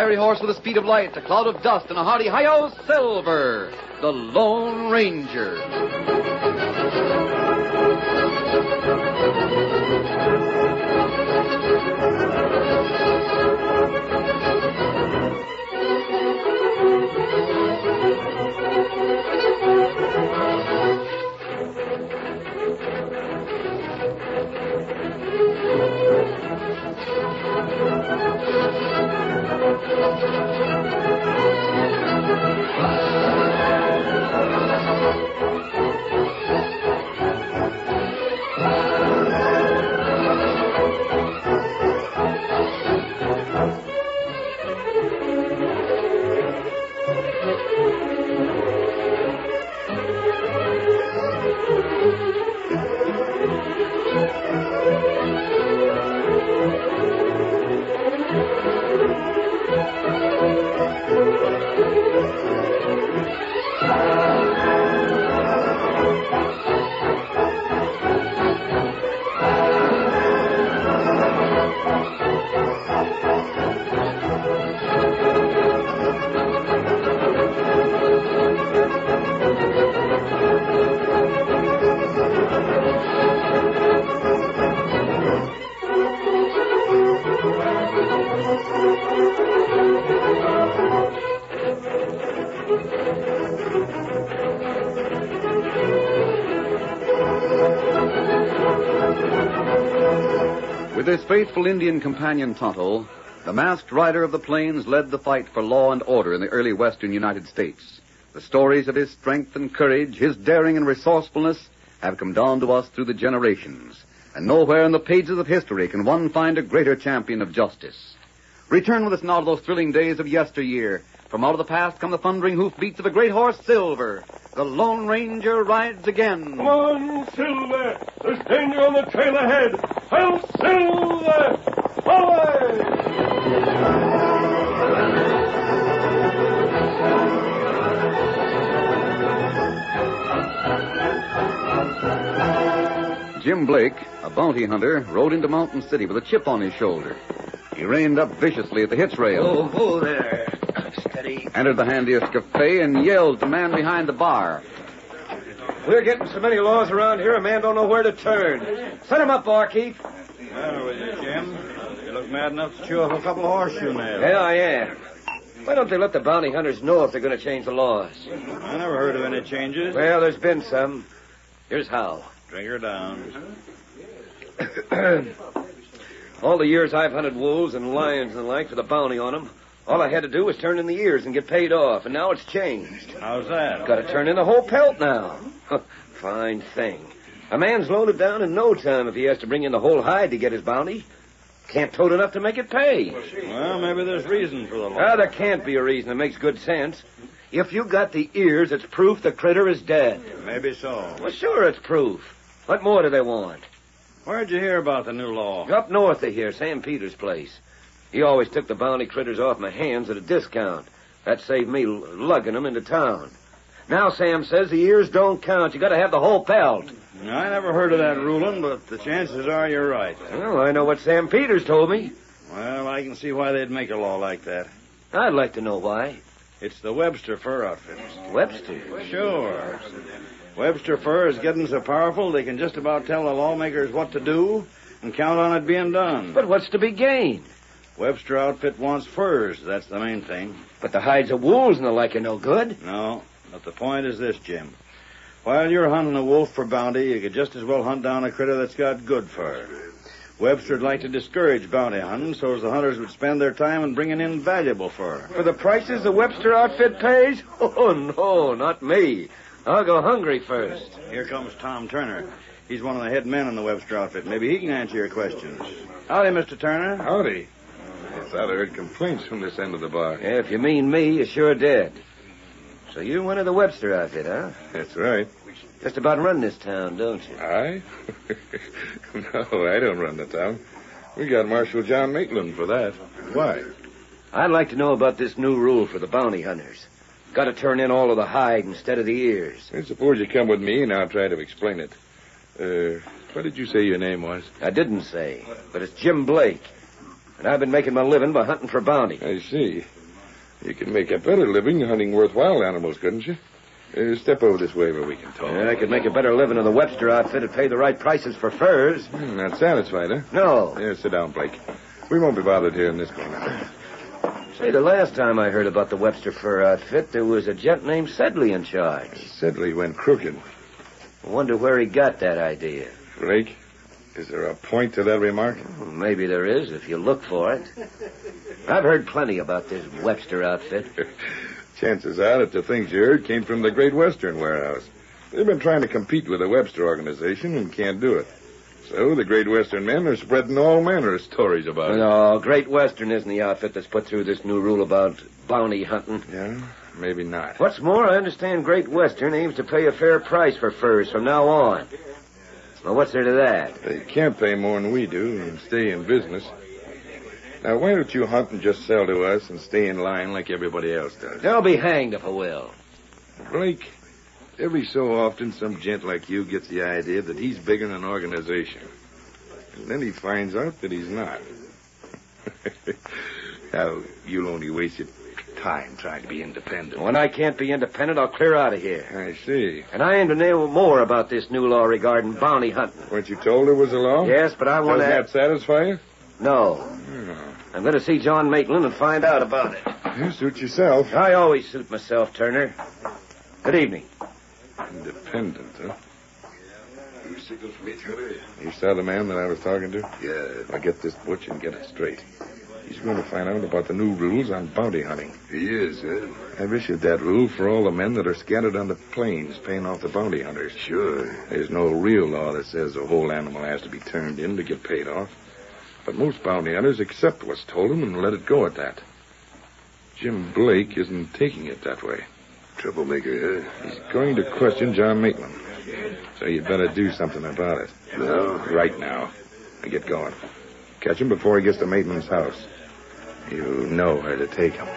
fiery horse with the speed of light, a cloud of dust, and a hearty hi-yo, Silver, the Lone Ranger. With his faithful Indian companion Tonto, the masked rider of the plains led the fight for law and order in the early western United States. The stories of his strength and courage, his daring and resourcefulness, have come down to us through the generations, and nowhere in the pages of history can one find a greater champion of justice. Return with us now to those thrilling days of yesteryear. From out of the past come the thundering hoofbeats of a great horse, Silver. The Lone Ranger rides again. Come on, Silver! There's danger on the trail ahead! I'll Silver! Away! Jim Blake, a bounty hunter, rode into Mountain City with a chip on his shoulder. He reined up viciously at the hitch rail. Oh, there. Steady. Entered the handiest cafe and yelled to the man behind the bar. We're getting so many laws around here, a man don't know where to turn. Set him up, barkeep. What's the matter with you, Jim? You look mad enough to chew off a couple of horseshoe nails. Yeah, I am. Why don't they let the bounty hunters know if they're going to change the laws? I never heard of any changes. Well, there's been some. Here's how. Drink her down. All the years I've hunted wolves and lions and the like for the bounty on them, all I had to do was turn in the ears and get paid off, and now it's changed. How's that? Got to turn in the whole pelt now. Fine thing. A man's loaded down in no time if he has to bring in the whole hide to get his bounty. Can't tote enough to make it pay. Well, maybe there's reason for the law. There can't be a reason that makes good sense. If you got the ears, it's proof the critter is dead. Maybe so. Well, sure, it's proof. What more do they want? Where'd you hear about the new law? Up north of here, Sam Peters' place. He always took the bounty critters off my hands at a discount. That saved me lugging them into town. Now Sam says the ears don't count. You got to have the whole pelt. I never heard of that ruling, but the chances are you're right. Well, I know what Sam Peters told me. Well, I can see why they'd make a law like that. I'd like to know why. It's the Webster Fur Outfit. Webster? Sure. Webster Fur is getting so powerful they can just about tell the lawmakers what to do and count on it being done. But what's to be gained? Webster Outfit wants furs. That's the main thing. But the hides of wolves and the like are no good. No, but the point is this, Jim. While you're hunting a wolf for bounty, you could just as well hunt down a critter that's got good fur. Webster'd like to discourage bounty hunting so as the hunters would spend their time in bringing in valuable fur. For the prices the Webster outfit pays? Oh, no, not me. I'll go hungry first. Here comes Tom Turner. He's one of the head men in the Webster outfit. Maybe he can answer your questions. Howdy, Mr. Turner. Howdy. I thought I heard complaints from this end of the bar. Yeah, if you mean me, you sure did. So you're one of the Webster outfit, huh? That's right. Just about run this town, don't you? I? No, I don't run the town. We got Marshal John Maitland for that. Why? I'd like to know about this new rule for the bounty hunters. Got to turn in all of the hide instead of the ears. I suppose you come with me and I'll try to explain it. What did you say your name was? I didn't say, but it's Jim Blake. And I've been making my living by hunting for bounty. I see. You could make a better living hunting worthwhile animals, couldn't you? Step over this way where we can talk. Yeah, I could make a better living in the Webster outfit and pay the right prices for furs. Not satisfied, huh? No. Yeah, sit down, Blake. We won't be bothered here in this corner. Say, the last time I heard about the Webster fur outfit, there was a gent named Sedley in charge. Sedley went crooked. I wonder where he got that idea. Blake, is there a point to that remark? Well, maybe there is, if you look for it. I've heard plenty about this Webster outfit. Chances are that the things you heard came from the Great Western warehouse. They've been trying to compete with the Webster organization and can't do it. So the Great Western men are spreading all manner of stories about it. No, Great Western isn't the outfit that's put through this new rule about bounty hunting. Yeah, maybe not. What's more, I understand Great Western aims to pay a fair price for furs from now on. Well, what's there to that? They can't pay more than we do and stay in business. Now, why don't you hunt and just sell to us and stay in line like everybody else does? They'll be hanged if I will. Blake, every so often some gent like you gets the idea that he's bigger than an organization. And then he finds out that he's not. Now, you'll only waste your time trying to be independent. When I can't be independent, I'll clear out of here. I see. And I aim to know more about this new law regarding bounty hunting. Weren't you told there was a law? Yes, but I want Doesn't to... that satisfy you? No. I'm going to see John Maitland and find out about it. You suit yourself. I always suit myself, Turner. Good evening. Independent, huh? You signaled for me, Turner? You saw the man that I was talking to? Yeah. Now get this butch and get it straight. He's going to find out about the new rules on bounty hunting. He is, huh? I've issued that rule for all the men that are scattered on the plains paying off the bounty hunters. Sure. There's no real law that says the whole animal has to be turned in to get paid off. But most bounty hunters accept what's told them and let it go at that. Jim Blake isn't taking it that way. Troublemaker, huh? He's going to question John Maitland. So you'd better do something about it. No? Right now. And get going. Catch him before he gets to Maitland's house. You know where to take him.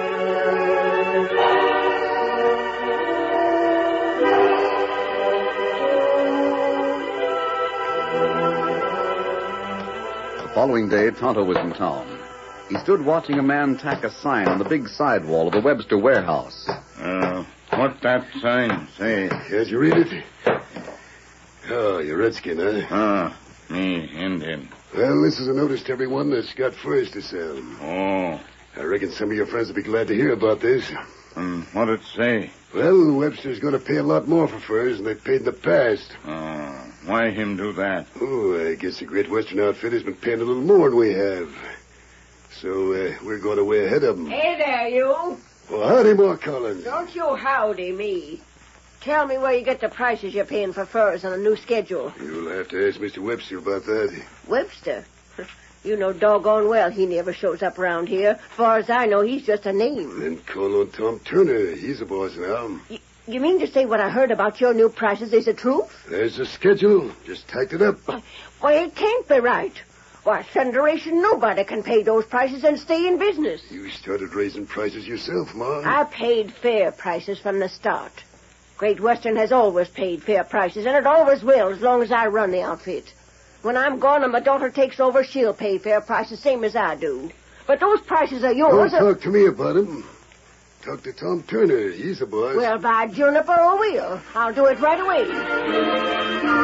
The following day, Tonto was in town. He stood watching a man tack a sign on the big sidewall of the Webster warehouse. What that sign say? Can't you read it? Oh, you're Redskin, huh? Me, Indian. Well, this is a notice to everyone that's got furs to sell. Oh, I reckon some of your friends will be glad to hear about this. and what it say? Well, Webster's going to pay a lot more for furs than they've paid in the past. Why him do that? Oh, I guess the Great Western outfit has been paying a little more than we have. So, we're going to way ahead of them. Hey there, you. Well, howdy, Mark Collins. Don't you howdy me. Tell me where you get the prices you're paying for furs on the new schedule. You'll have to ask Mr. Webster about that. Webster? You know doggone well he never shows up around here. As far as I know, he's just a name. Then call on Tom Turner. He's the boss now. You mean to say what I heard about your new prices is the truth? There's the schedule. Just typed it up. Why, it can't be right. Why, Federation, nobody can pay those prices and stay in business. You started raising prices yourself, Ma. I paid fair prices from the start. Great Western has always paid fair prices, and it always will as long as I run the outfit. When I'm gone and my daughter takes over, she'll pay fair prices, same as I do. But those prices are Don't yours. talk to me about him. Talk to Tom Turner. He's the boss. Well, by Juniper, I will. I'll do it right away.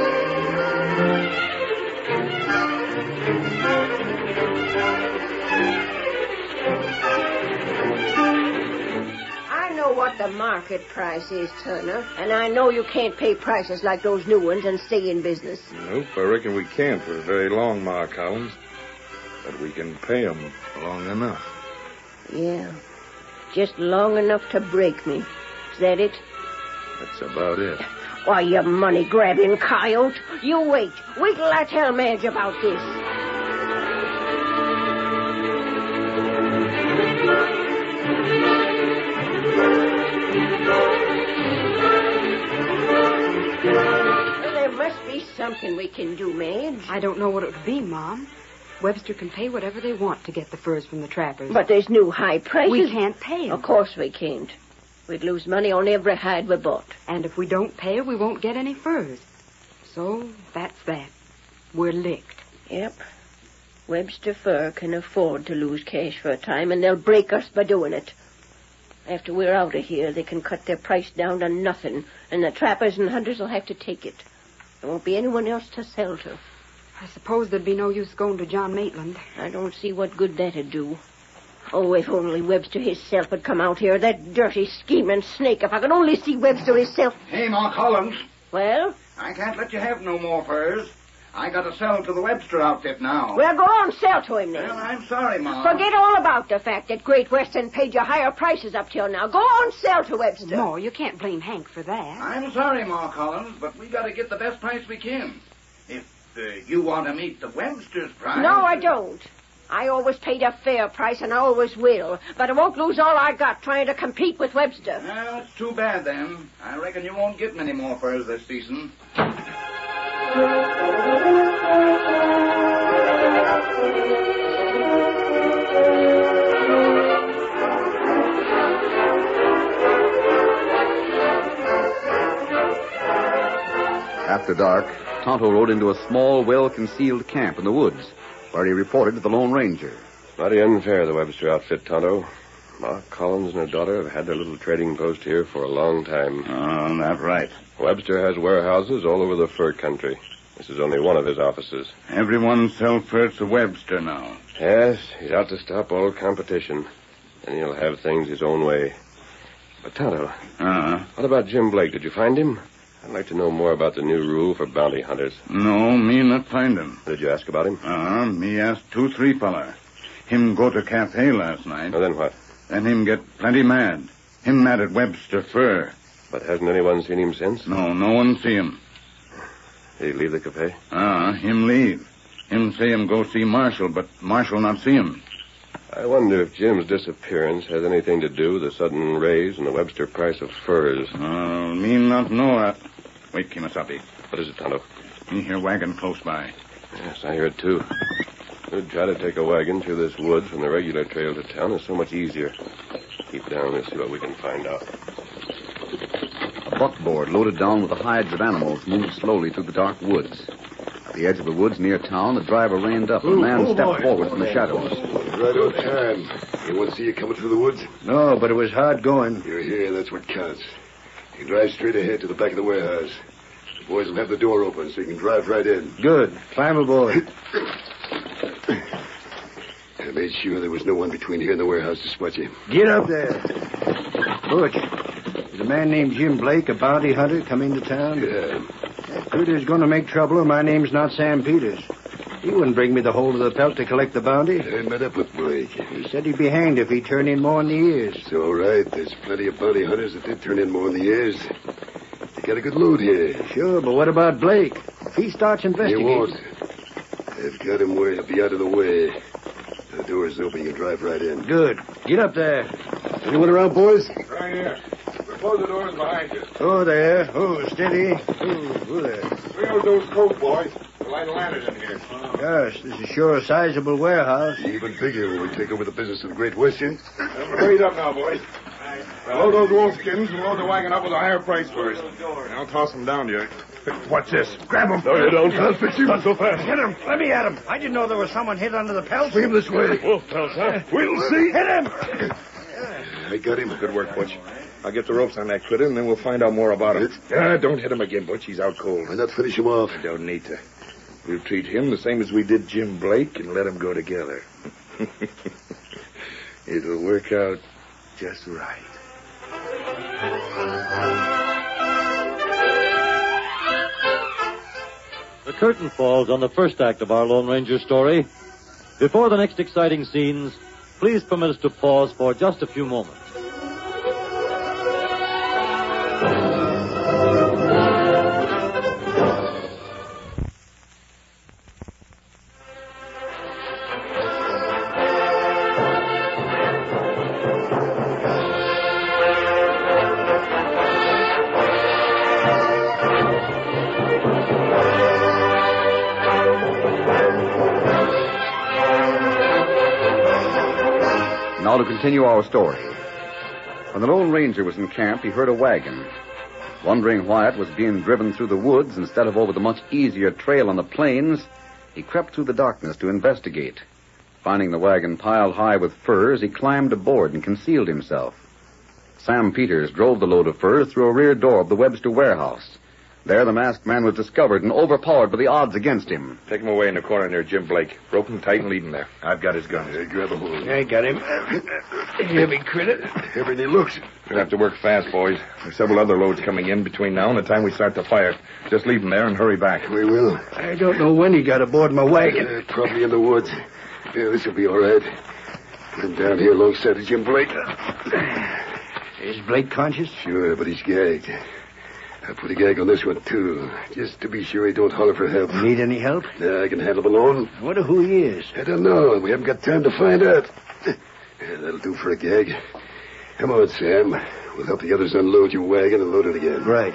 I know what the market price is, Turner, and I know you can't pay prices like those new ones and stay in business. Nope, I reckon we can't for very long, Ma Collins. But we can pay 'em long enough. Yeah, just long enough to break me. Is that it? That's about it. Why, you money-grabbing coyote. You wait. Wait till I tell Madge about this. Well, there must be something we can do, Madge. I don't know what it would be, Mom. Webster can pay whatever they want to get the furs from the trappers. But there's new high prices. we can't pay 'em. Of course we can't. We'd lose money on every hide we bought. And if we don't pay her, we won't get any furs. So that's that. We're licked. Yep. Webster Fur can afford to lose cash for a time, and they'll break us by doing it. After we're out of here, they can cut their price down to nothing, and the trappers and hunters will have to take it. There won't be anyone else to sell to. I suppose there'd be no use going to John Maitland. I don't see what good that'd do. Oh, if only Webster himself had come out here, that dirty, scheming snake. If I could only see Webster himself. Hey, Ma Collins. Well? I can't let you have no more furs. I got to sell to the Webster outfit now. Well, go on, sell to him then. Well, I'm sorry, Ma. Forget all about the fact that Great Western paid you higher prices up till now. Go on, sell to Webster. No, you can't blame Hank for that. I'm sorry, Ma Collins, but we got to get the best price we can. If you want to meet the Webster's price... No, I don't. I always paid a fair price, and I always will. But I won't lose all I got trying to compete with Webster. Well, it's too bad, then. I reckon you won't get many more furs this season. After dark, Tonto rode into a small, well-concealed camp in the woods, where he reported to the Lone Ranger. Mighty unfair, the Webster outfit, Tonto. Ma Collins and her daughter have had their little trading post here for a long time. Oh, that's right. Webster has warehouses all over the fur country. This is only one of his offices. Everyone sells furs to Webster now. Yes, he's out to stop all competition. And he'll have things his own way. But, Tonto, what about Jim Blake? Did you find him? I'd like to know more about the new rule for bounty hunters. No, me not find him. Did you ask about him? Me asked 2-3 fella. Him go to cafe last night. Well, then what? Then him get plenty mad. Him mad at Webster Fur. But hasn't anyone seen him since? No one see him. Did he leave the cafe? Him leave. Him say him go see Marshall, but Marshall not see him. I wonder if Jim's disappearance has anything to do with the sudden raise in the Webster price of furs. Me not know that. Wait, Kimasabi. What is it, Tonto? Me hear wagon close by. Yes, I hear it, too. We'd try to take a wagon through this woods from the regular trail to town. It's so much easier. Keep down and see what we can find out. A buckboard loaded down with the hides of animals moved slowly through the dark woods. At the edge of the woods near town, the driver reined up. A man stepped forward from the shadows. Right on time. Anyone see you coming through the woods? No, but it was hard going. You're here, that's what counts. You drive straight ahead to the back of the warehouse. The boys will have the door open so you can drive right in. Good. Climb aboard. I made sure there was no one between here and the warehouse to spot you. Get up there. Butch, is a man named Jim Blake, a bounty hunter, come into town? Yeah. That critter's going to make trouble, and my name's not Sam Peters. He wouldn't bring me the whole of the pelt to collect the bounty. I met up with Blake. He said he'd be hanged if he turned in more than the ears. It's all right. There's plenty of bounty hunters that did turn in more than the ears. They got a good load here. Sure, but what about Blake? If he starts investigating... He won't. I've got him where he'll be out of the way. The door's open. You can drive right in. Good. Get up there. Anyone around, boys? Right here. We'll close the doors behind you. Oh, there. Oh, steady. Oh, there. Bring out those coat, boys. We'll light a lantern in here. Gosh, this is sure a sizable warehouse. Even bigger when we take over the business of the Great Western. Hurry up now, boys. Load those wolfskins and load the wagon up with a higher price first. I'll toss them down to you. What's this? Grab them. No, you don't. I'll fix you. Not so fast. Hit him. Let me at him. I didn't know there was someone hid under the pelt. Swing him this way. Wolf pelts, huh? We'll see. Hit him. I got him. Good work, Butch. I'll get the ropes on that critter, and then we'll find out more about him. Don't hit him again, Butch. He's out cold. Why not finish him off? Don't need to. We'll treat him the same as we did Jim Blake and let him go together. It'll work out just right. The curtain falls on the first act of our Lone Ranger story. Before the next exciting scenes, please permit us to pause for just a few moments. Now to continue our story. When the Lone Ranger was in camp, he heard a wagon. Wondering why it was being driven through the woods instead of over the much easier trail on the plains, He crept through the darkness to investigate. Finding the wagon piled high with furs, he climbed aboard and concealed himself. Sam Peters drove the load of furs through a rear door of the Webster warehouse. There, the masked man was discovered and overpowered by the odds against him. Take him away in the corner near Jim Blake. Rope him tight and lead him there. I've got his gun. Grab a hold. I got him. Heavy critter. Heavy he looks. We'll have to work fast, boys. There's several other loads coming in between now and the time we start the fire. Just leave him there and hurry back. We will. I don't know when he got aboard my wagon. Probably in the woods. Yeah, this will be all right. I'm down here alongside of Jim Blake. Is Blake conscious? Sure, but he's gagged. I put a gag on this one, too, just to be sure he don't holler for help. Need any help? I can handle him alone. I wonder who he is. I don't know. We haven't got time to find out. That'll do for a gag. Come on, Sam. We'll help the others unload your wagon and load it again. Right.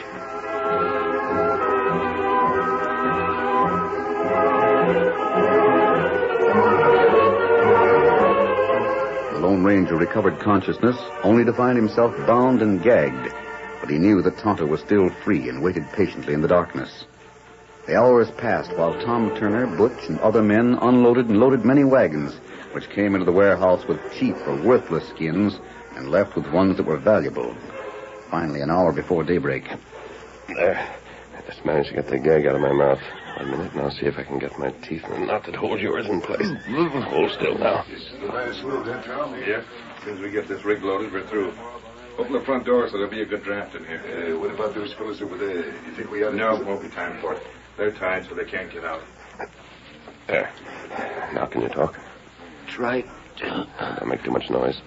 The Lone Ranger recovered consciousness, only to find himself bound and gagged. But he knew that Tonto was still free and waited patiently in the darkness. The hours passed while Tom Turner, Butch, and other men unloaded and loaded many wagons, which came into the warehouse with cheap or worthless skins and left with ones that were valuable. Finally, an hour before daybreak. There. I just managed to get the gag out of my mouth. 1 minute, and I'll see if I can get my teeth in the knot that holds yours in place. Hold still now. This is the last load, huh, Tom? Yeah. As soon as we get this rig loaded, we're through. Open the front door so there'll be a good draft in here. What about those fellas over there? You think we ought to... No, won't be time for it. They're tied so they can't get out. There. Now can you talk? That's right. Don't make too much noise.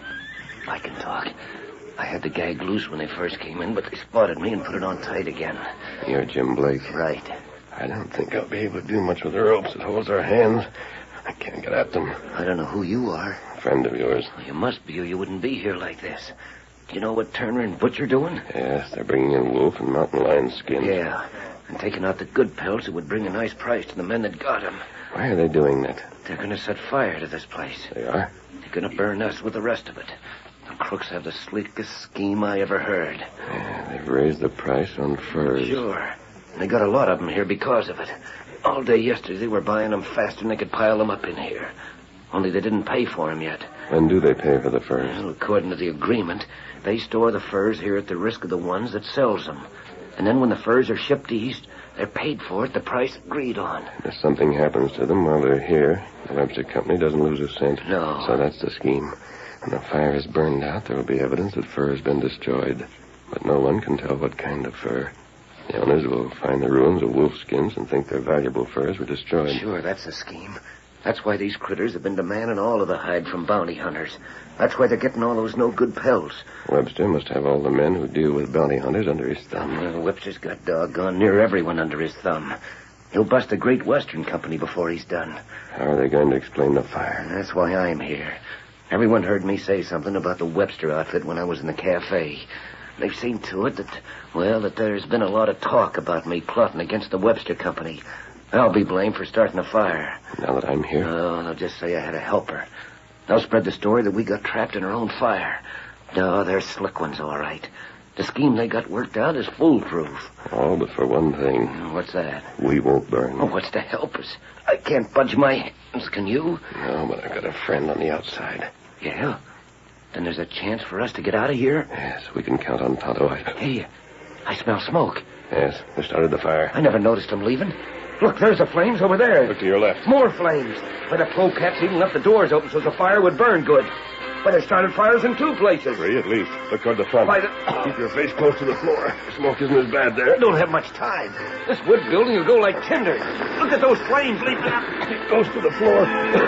I can talk. I had the gag loose when they first came in, but they spotted me and put it on tight again. You're Jim Blake. Right. I don't think I'll be able to do much with the ropes that holds our hands. I can't get at them. I don't know who you are. A friend of yours. Well, you must be, or you wouldn't be here like this. Do you know what Turner and Butch are doing? Yes, they're bringing in wolf and mountain lion skins. Yeah, and taking out the good pelts, it would bring a nice price to the men that got them. Why are they doing that? They're going to set fire to this place. They are? They're going to burn us with the rest of it. The crooks have the slickest scheme I ever heard. Yeah, they've raised the price on furs. Sure. And they got a lot of them here because of it. All day yesterday, they were buying them faster than they could pile them up in here. Only they didn't pay for them yet. When do they pay for the furs? Well, according to the agreement, they store the furs here at the risk of the ones that sells them. And then when the furs are shipped east, they're paid for at the price agreed on. If something happens to them while they're here, the Webster Company doesn't lose a cent. No. So that's the scheme. When the fire is burned out, there will be evidence that fur has been destroyed. But no one can tell what kind of fur. The owners will find the ruins of wolf skins and think their valuable furs were destroyed. Sure, that's the scheme. That's why these critters have been demanding all of the hide from bounty hunters. That's why they're getting all those no-good pelts. Webster must have all the men who deal with bounty hunters under his thumb. Well, Webster's got doggone near everyone under his thumb. He'll bust the Great Western Company before he's done. How are they going to explain the fire? And that's why I'm here. Everyone heard me say something about the Webster outfit when I was in the cafe. They've seen to it that there's been a lot of talk about me plotting against the Webster Company. I'll be blamed for starting a fire. Now that I'm here? No, they'll just say I had a helper. They'll spread the story that we got trapped in our own fire. No, they're slick ones, all right. The scheme they got worked out is foolproof. All but for one thing. What's that? We won't burn. Oh, what's to help us? I can't budge my hands, can you? No, but I've got a friend on the outside. Yeah? Then there's a chance for us to get out of here? Yes, we can count on Tonto. Hey, I smell smoke. Yes, they started the fire. I never noticed them leaving. Look, there's the flames over there. Look to your left. More flames. Why, the polecats even left the doors open so the fire would burn good. Why, they started fires in 2 places. 3 at least. Look toward the front. Why, Keep your face close to the floor. The smoke isn't as bad there. I don't have much time. This wood building will go like tinder. Look at those flames leaping up. It goes to the floor.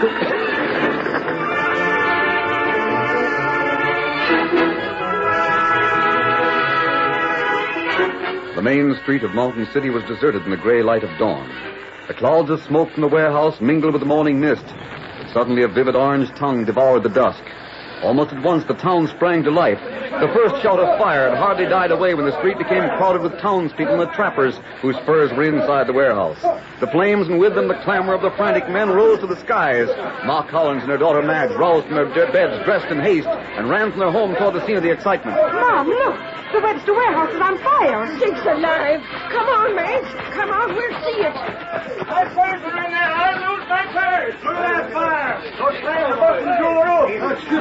The main street of Mountain City was deserted in the gray light of dawn. The clouds of smoke from the warehouse mingled with the morning mist. But suddenly a vivid orange tongue devoured the dusk. Almost at once the town sprang to life. The first shout of fire had hardly died away when the street became crowded with townspeople and the trappers whose furs were inside the warehouse. The flames and with them the clamor of the frantic men rose to the skies. Ma Collins and her daughter Madge roused from their beds dressed in haste and ran from their home toward the scene of the excitement. Mom, look. The Webster warehouse is on fire. Sakes alive. Come on, Madge. Come on, we'll see it. My furs are in there. I'll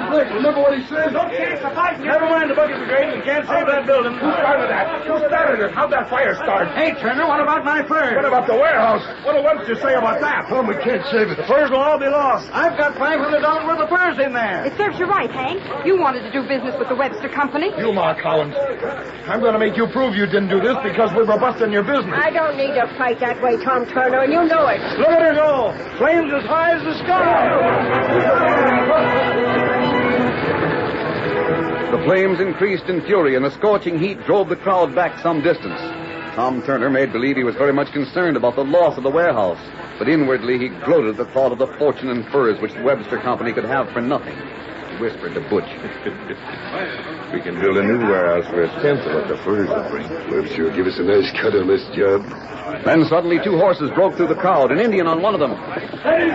Blake, remember what he said? Never mind the bucket brigade. We can't save that building. Who started that? Who started it? How'd that fire start? Hey, Turner, what about my furs? What about the warehouse? What'll Webster say about that? Tom, we can't save it. The furs will all be lost. I've got $500 worth of furs in there. It serves you right, Hank. You wanted to do business with the Webster Company. You, Mark Collins. I'm going to make you prove you didn't do this because we were busting your business. I don't need to fight that way, Tom Turner, and you know it. Look at her go. Flames as high as the sky. The flames increased in fury, and the scorching heat drove the crowd back some distance. Tom Turner made believe he was very much concerned about the loss of the warehouse, but inwardly he gloated at the thought of the fortune in furs which the Webster Company could have for nothing. He whispered to Butch. We can build a new warehouse for a tenth of what the furs will bring. Webster will give us a nice cut on this job. Then suddenly 2 horses broke through the crowd, an Indian on one of them. Hey,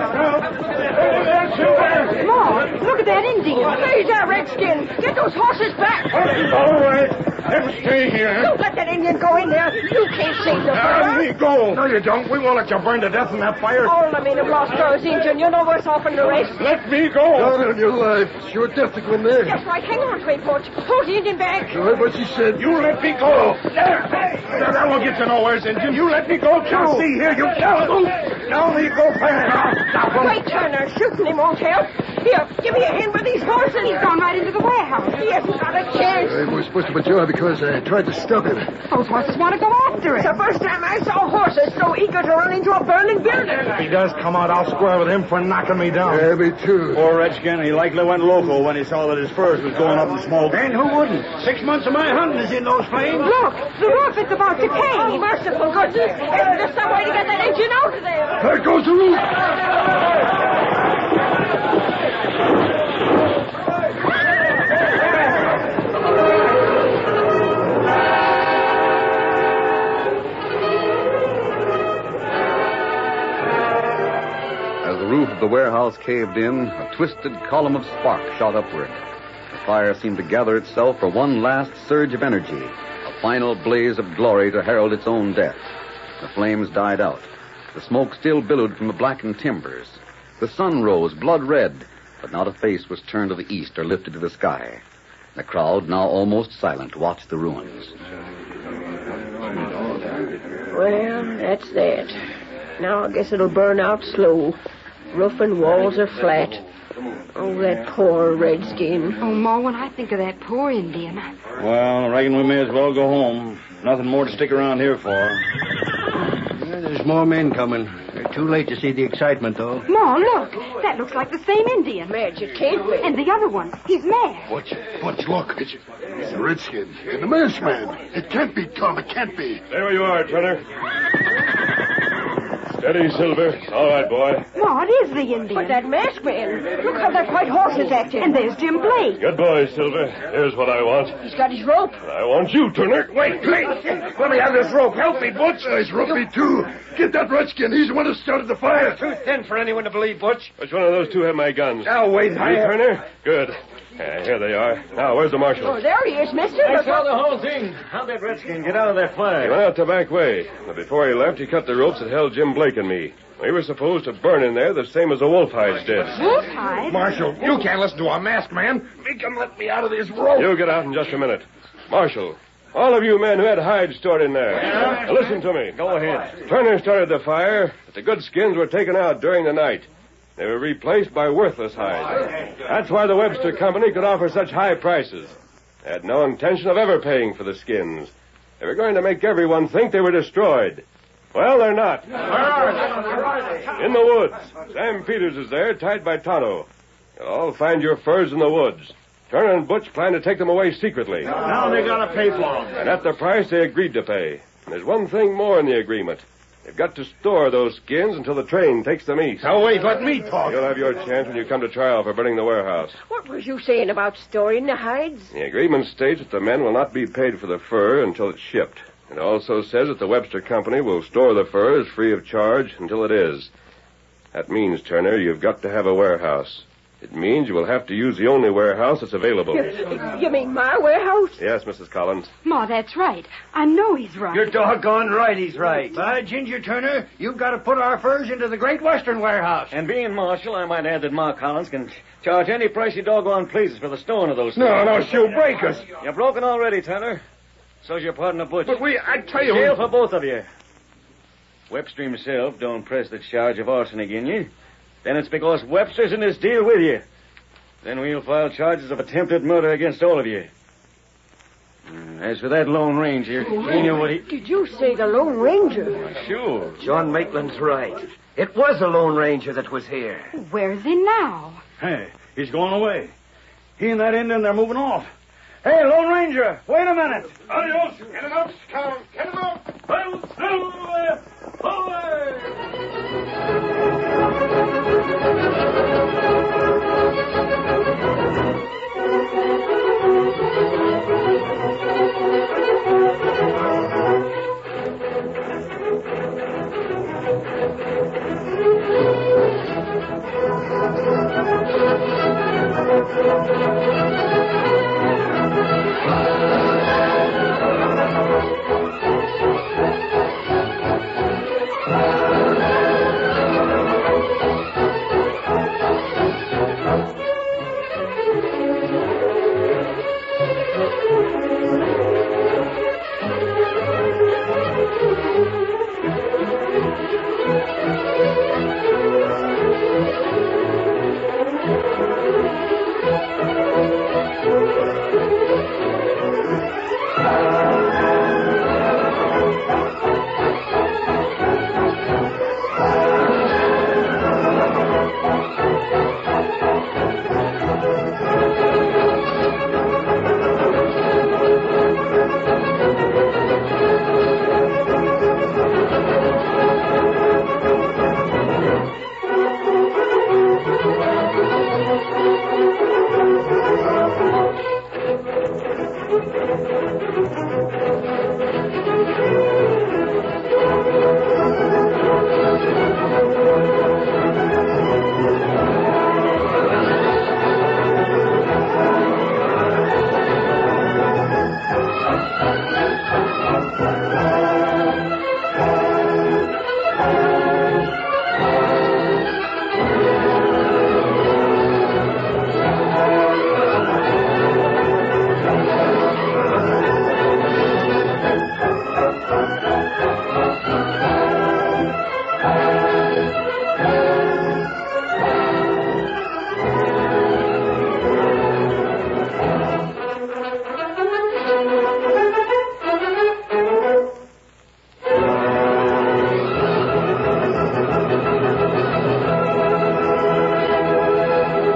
Mom, look at that Indian. He's a redskin. Get those horses back. All right. Let's stay here. Don't let that Indian go in there. You can't save the Let me fur. go. No, you don't. We won't let you burn to death in that fire. All the men have lost those Indian. You're no worse off than the rest. Let me go. Not on your life. It's sure death to go in there. That's right. Hang on to me, Butch. Hold the Indian back. All right, what she said. You let me go. That won't get you nowhere, Injun. You let me go, too. Now, see here, you tell Now me go fast. Stop him. Wait, Turner. Shooting him won't help. Here, give me a hand with these horses. He's gone right into the warehouse. He hasn't got a chance. We were supposed to withdraw because I tried to stop him. Those horses want to go after It's him. the first time I saw horses so eager to run into a burning building. If he does come out, I'll square with him for knocking me down. Yeah, me too. Poor redskin, he likely went local when he saw that his furs was going up in smoke. And who wouldn't? 6 months of my hunting is in those flames. Look, the roof is about to Oh, cave. merciful goodness. Isn't there some way to get that engine out of there? There goes the roof. As the roof of the warehouse caved in, a twisted column of spark shot upward. The fire seemed to gather itself for one last surge of energy, a final blaze of glory to herald its own death. The flames died out. The smoke still billowed from the blackened timbers. The sun rose blood red, but not a face was turned to the east or lifted to the sky. The crowd, now almost silent, watched the ruins. Well, that's that. Now I guess it'll burn out slow. Roof and walls are flat. Oh, that poor redskin. Oh, Ma, when I think of that poor Indian. Well, I reckon we may as well go home. Nothing more to stick around here for. Yeah, there's more men coming. They're too late to see the excitement, though. Ma, look. That looks like the same Indian. Madge, it can't be. And the other one. He's mad. Butch, look. It's a redskin. And the masked man. It can't be, Tom. It can't be. There you are, Turner. Steady, Silver. All right, boy. Ma, it is the Indian. But that masked man. Look how that white horse is acting. And there's Jim Blake. Good boy, Silver. Here's what I want. He's got his rope. I want you, Turner. Wait. Let me have this rope. Help me, Butch. He's rope me, too. Get that redskin. He's the one who started the fire. Too thin for anyone to believe, Butch. Which one of those two have my guns? Now, wait. You, Turner? Good. Here they are. Now, where's the marshal? Oh, there he is, mister. I saw the whole thing. How'd that redskin get out of that He fire? went out the back way. But before he left, he cut the ropes that held Jim Blake and me. We were supposed to burn in there the same as the wolf hides did. Wolf hide? Marshal, you can't listen to a masked man. Make him let me out of this rope. You get out in just a minute. Marshal, all of you men who had hides stored in there. Now, listen to me. Go ahead. Turner started the fire, but the good skins were taken out during the night. They were replaced by worthless hides. That's why the Webster Company could offer such high prices. They had no intention of ever paying for the skins. They were going to make everyone think they were destroyed. Well, they're not. Where are they? In the woods. Sam Peters is there, tied by Tonto. You'll all find your furs in the woods. Turner and Butch plan to take them away secretly. Now they gotta pay for them. And at the price they agreed to pay. And there's one thing more in the agreement. They've got to store those skins until the train takes them east. Now, wait, let me talk. You'll have your chance when you come to trial for burning the warehouse. What was you saying about storing the hides? The agreement states that the men will not be paid for the fur until it's shipped. It also says that the Webster Company will store the furs free of charge until it is. That means, Turner, you've got to have a warehouse. It means you will have to use the only warehouse that's available. You mean my warehouse? Yes, Mrs. Collins. Ma, that's right. I know he's right. You're doggone right he's right. By Ginger Turner, you've got to put our furs into the Great Western warehouse. And being marshal, I might add that Ma Collins can charge any price he doggone pleases for the stowing of those things. No, she'll break us. You're broken already, Turner. So's your partner, Butch. But I tell you... Jail for both of you. Webster himself don't press the charge of arson again you. Then it's because Webster's in this deal with you. Then we'll file charges of attempted murder against all of you. As for that Lone Ranger, he knew what he... Did you say the Lone Ranger? Sure. John Maitland's right. It was the Lone Ranger that was here. Where's he now? Hey, he's going away. He and that Indian, they're moving off. Hey, Lone Ranger, wait a minute. Adios. Get him up, Scout. Get him up.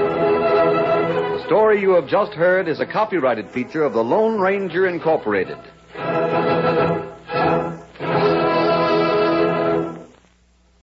The story you have just heard is a copyrighted feature of the Lone Ranger Incorporated.